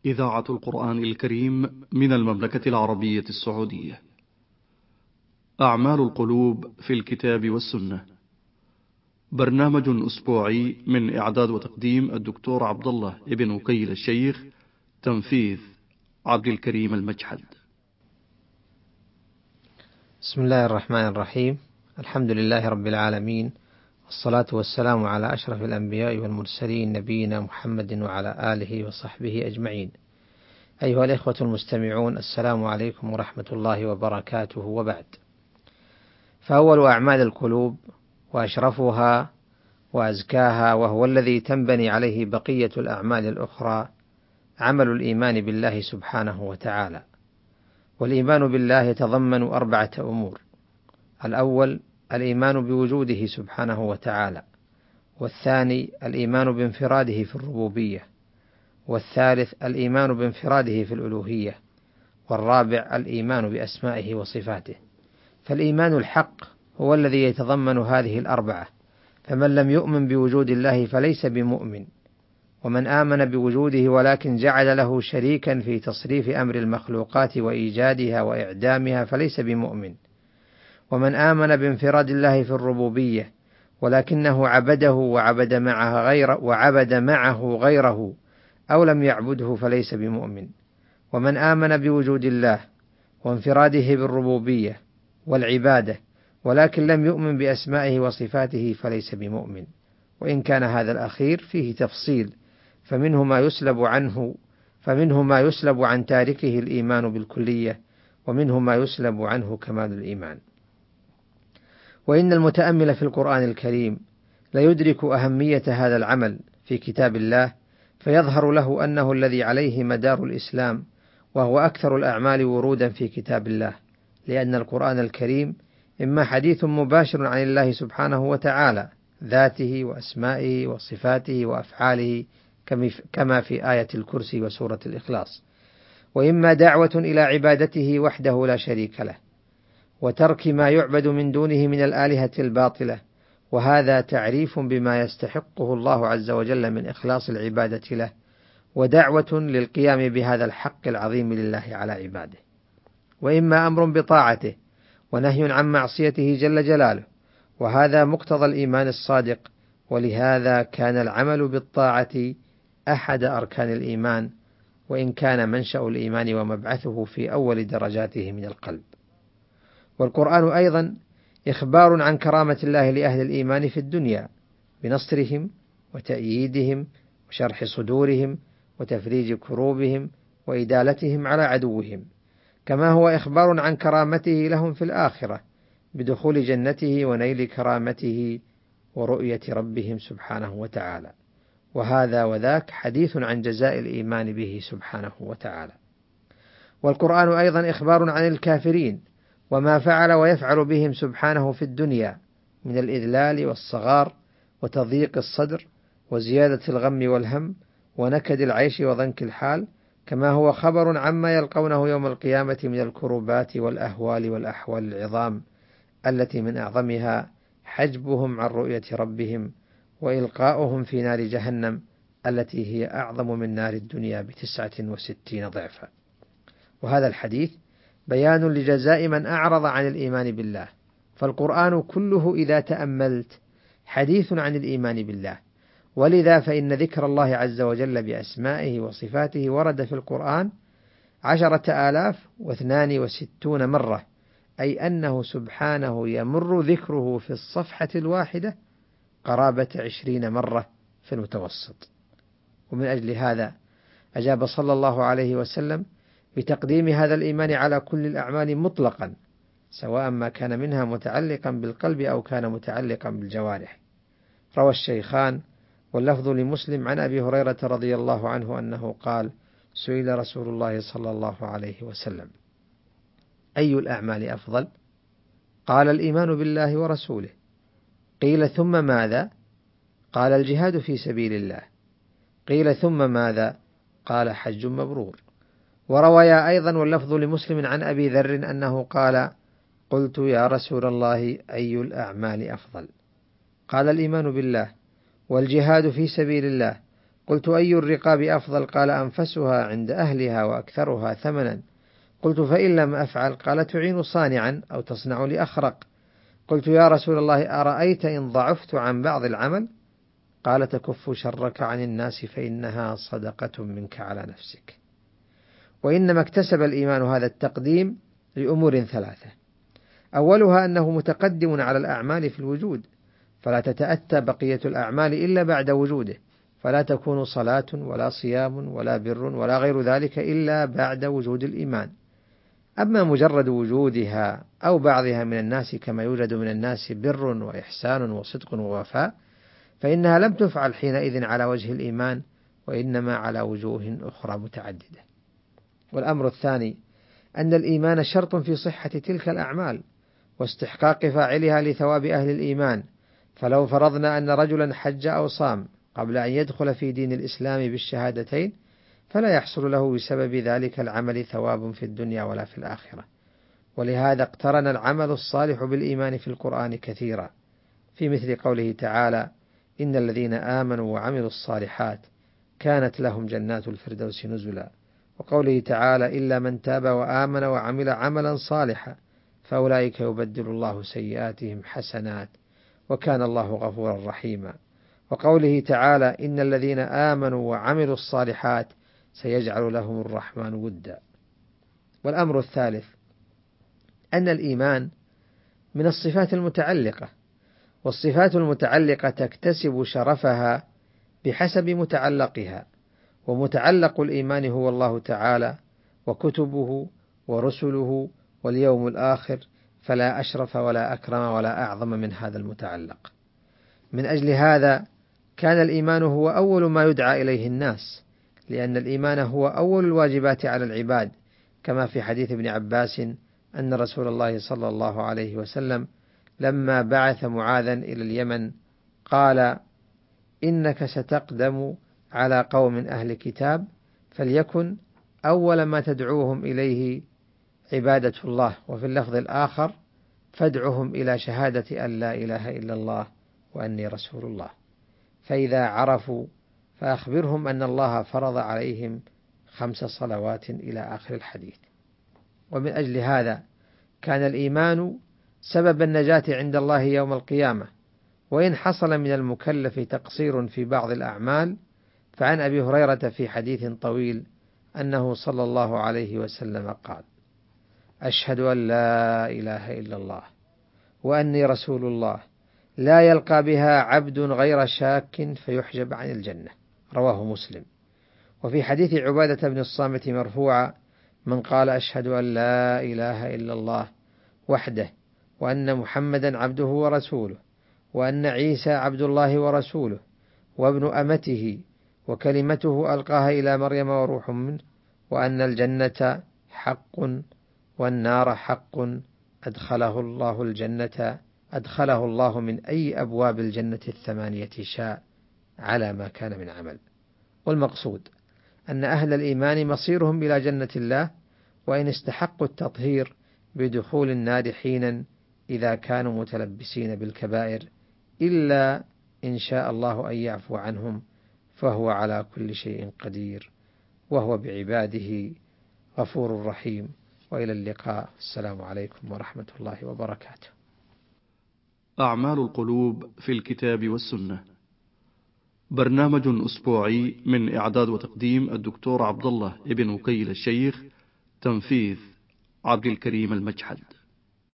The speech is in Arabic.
إذاعة القرآن الكريم من المملكة العربية السعودية. أعمال القلوب في الكتاب والسنة، برنامج أسبوعي من إعداد وتقديم الدكتور عبد الله ابن وكيل الشيخ، تنفيذ عبد الكريم المجحد. بسم الله الرحمن الرحيم. الحمد لله رب العالمين، والصلاة والسلام على أشرف الأنبياء والمرسلين، نبينا محمد وعلى آله وصحبه أجمعين. أيها الإخوة المستمعون، السلام عليكم ورحمة الله وبركاته، وبعد. فأول أعمال القلوب وأشرفها وأزكاها، وهو الذي تنبني عليه بقية الأعمال الأخرى، عمل الإيمان بالله سبحانه وتعالى. والإيمان بالله يتضمن 4 أمور: الأول الإيمان بوجوده سبحانه وتعالى، والثاني الإيمان بانفراده في الربوبية، والثالث الإيمان بانفراده في الألوهية، والرابع الإيمان بأسمائه وصفاته. فالإيمان الحق هو الذي يتضمن هذه 4، فمن لم يؤمن بوجود الله فليس بمؤمن، ومن آمن بوجوده ولكن جعل له شريكا في تصريف أمر المخلوقات وإيجادها وإعدامها فليس بمؤمن، ومن آمن بانفراد الله في الربوبية ولكنه عبده وعبد معه غيره أو لم يعبده فليس بمؤمن، ومن آمن بوجود الله وانفراده بالربوبية والعبادة ولكن لم يؤمن بأسمائه وصفاته فليس بمؤمن. وإن كان هذا الأخير فيه تفصيل، فمنه ما يسلب عن تاركه الإيمان بالكلية، ومنه ما يسلب عنه كمال الإيمان. وإن المتأمل في القرآن الكريم ليدرك أهمية هذا العمل في كتاب الله، فيظهر له أنه الذي عليه مدار الإسلام، وهو أكثر الأعمال ورودا في كتاب الله، لأن القرآن الكريم إما حديث مباشر عن الله سبحانه وتعالى، ذاته وأسمائه وصفاته وأفعاله، كما في آية الكرسي وسورة الإخلاص، وإما دعوة إلى عبادته وحده لا شريك له، وترك ما يعبد من دونه من الآلهة الباطلة، وهذا تعريف بما يستحقه الله عز وجل من إخلاص العبادة له، ودعوة للقيام بهذا الحق العظيم لله على عباده. وإما أمر بطاعته ونهي عن معصيته جل جلاله، وهذا مقتضى الإيمان الصادق، ولهذا كان العمل بالطاعة أحد أركان الإيمان، وإن كان منشأ الإيمان ومبعثه في أول درجاته من القلب. والقرآن أيضا إخبار عن كرامة الله لأهل الإيمان في الدنيا، بنصرهم وتأييدهم وشرح صدورهم وتفريج كروبهم وإدالتهم على عدوهم، كما هو إخبار عن كرامته لهم في الآخرة، بدخول جنته ونيل كرامته ورؤية ربهم سبحانه وتعالى. وهذا وذاك حديث عن جزاء الإيمان به سبحانه وتعالى. والقرآن أيضا إخبار عن الكافرين وما فعل ويفعل بهم سبحانه في الدنيا من الإذلال والصغار وتضييق الصدر وزيادة الغم والهم ونكد العيش وضنك الحال، كما هو خبر عما يلقونه يوم القيامة من الكروبات والأهوال والأحوال العظام، التي من أعظمها حجبهم عن رؤية ربهم وإلقاؤهم في نار جهنم، التي هي أعظم من نار الدنيا ب69 ضعفا. وهذا الحديث بيان لجزاء من أعرض عن الإيمان بالله. فالقرآن كله إذا تأملت حديث عن الإيمان بالله، ولذا فإن ذكر الله عز وجل بأسمائه وصفاته ورد في القرآن 10,062 مرة، أي أنه سبحانه يمر ذكره في الصفحة الواحدة قرابة 20 مرة في المتوسط. ومن أجل هذا أجاب صلى الله عليه وسلم بتقديم هذا الإيمان على كل الأعمال مطلقا، سواء ما كان منها متعلقا بالقلب أو كان متعلقا بالجوارح. روى الشيخان واللفظ لمسلم عن أبي هريرة رضي الله عنه أنه قال: سئل رسول الله صلى الله عليه وسلم: أي الأعمال أفضل؟ قال: الإيمان بالله ورسوله. قيل: ثم ماذا؟ قال: الجهاد في سبيل الله. قيل: ثم ماذا؟ قال: حج مبرور. ورويا أيضا واللفظ لمسلم عن أبي ذر أنه قال: قلت يا رسول الله أي الأعمال أفضل؟ قال: الإيمان بالله والجهاد في سبيل الله. قلت: أي الرقاب أفضل؟ قال: أنفسها عند أهلها وأكثرها ثمنا. قلت: فإن لم أفعل؟ قال: تعين صانعا أو تصنع لأخرق. قلت: يا رسول الله، أرأيت إن ضعفت عن بعض العمل؟ قال: تكف شرك عن الناس فإنها صدقة منك على نفسك. وإنما اكتسب الإيمان هذا التقديم لأمور ثلاثة: أولها أنه متقدم على الأعمال في الوجود، فلا تتأتى بقية الأعمال إلا بعد وجوده، فلا تكون صلاة ولا صيام ولا بر ولا غير ذلك إلا بعد وجود الإيمان. أما مجرد وجودها أو بعضها من الناس كما يوجد من الناس بر وإحسان وصدق ووفاء، فإنها لم تفعل حينئذ على وجه الإيمان، وإنما على وجوه أخرى متعددة. والأمر الثاني أن الإيمان شرط في صحة تلك الأعمال واستحقاق فاعلها لثواب أهل الإيمان. فلو فرضنا أن رجلا حج أو صام قبل أن يدخل في دين الإسلام بالشهادتين، فلا يحصل له بسبب ذلك العمل ثواب في الدنيا ولا في الآخرة. ولهذا اقترن العمل الصالح بالإيمان في القرآن كثيرا، في مثل قوله تعالى: إن الذين آمنوا وعملوا الصالحات كانت لهم جنات الفردوس نزلا. وقوله تعالى: إلا من تاب وآمن وعمل عملا صالحا فأولئك يبدل الله سيئاتهم حسنات وكان الله غفورا رحيما. وقوله تعالى: إن الذين آمنوا وعملوا الصالحات سيجعل لهم الرحمن ودا. والأمر الثالث أن الإيمان من الصفات المتعلقة، والصفات المتعلقة تكتسب شرفها بحسب متعلقها، ومتعلق الإيمان هو الله تعالى وكتبه ورسله واليوم الآخر، فلا أشرف ولا أكرم ولا أعظم من هذا المتعلق. من أجل هذا كان الإيمان هو أول ما يدعى إليه الناس، لأن الإيمان هو أول الواجبات على العباد، كما في حديث ابن عباس أن رسول الله صلى الله عليه وسلم لما بعث معاذا إلى اليمن قال: إنك ستقدم على قوم أهل كتاب، فليكن أول ما تدعوهم إليه عبادة الله. وفي اللفظ الآخر: فادعهم إلى شهادة أن لا إله إلا الله وأني رسول الله. فإذا عرفوا فأخبرهم أن الله فرض عليهم 5 صلوات إلى آخر الحديث. ومن أجل هذا كان الإيمان سبب النجاة عند الله يوم القيامة. وإن حصل من المكلف تقصير في بعض الأعمال، فعن أبي هريرة في حديث طويل أنه صلى الله عليه وسلم قال: أشهد أن لا إله إلا الله وأني رسول الله، لا يلقى بها عبد غير شاك فيحجب عن الجنة. رواه مسلم. وفي حديث عبادة بن الصامت مرفوعا: من قال أشهد أن لا إله إلا الله وحده وأن محمدا عبده ورسوله وأن عيسى عبد الله ورسوله وابن أمته وكلمته ألقاها إلى مريم وروح منه، وأن الجنة حق والنار حق، أدخله الله الجنة، أدخله الله من أي أبواب الجنة 8 شاء على ما كان من عمل. والمقصود أن أهل الإيمان مصيرهم إلى جنة الله، وإن استحقوا التطهير بدخول النار حينا إذا كانوا متلبسين بالكبائر، إلا إن شاء الله أن يعفو عنهم، فهو على كل شيء قدير، وهو بعباده غفور رحيم. وإلى اللقاء. السلام عليكم ورحمة الله وبركاته. أعمال القلوب في الكتاب والسنة، برنامج أسبوعي من إعداد وتقديم الدكتور عبد الله ابن وكيل الشيخ، تنفيذ عبد الكريم المجحد.